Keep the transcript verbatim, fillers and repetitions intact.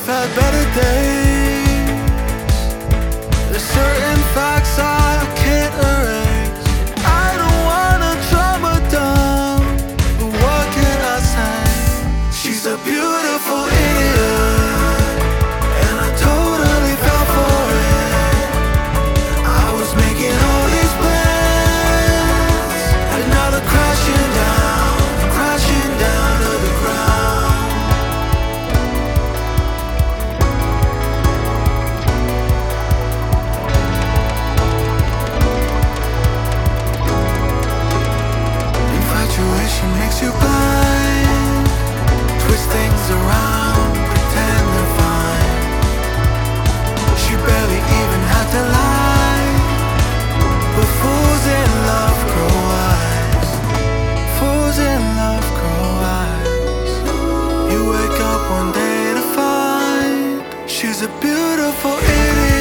I've had better days. There's certain facts I can't erase. I don't wanna trauma dump, but what can I say? She's a beautiful idiot, and I totally fell for it. I was making all these plans, and now they're crashing down, crashing down to the ground. Infatuation makes you blind, twist things around, pretend they're fine. She barely even had to lie, but fools in love grow wise. Fools in love grow wise. You wake up one day to find she's a beautiful idiot.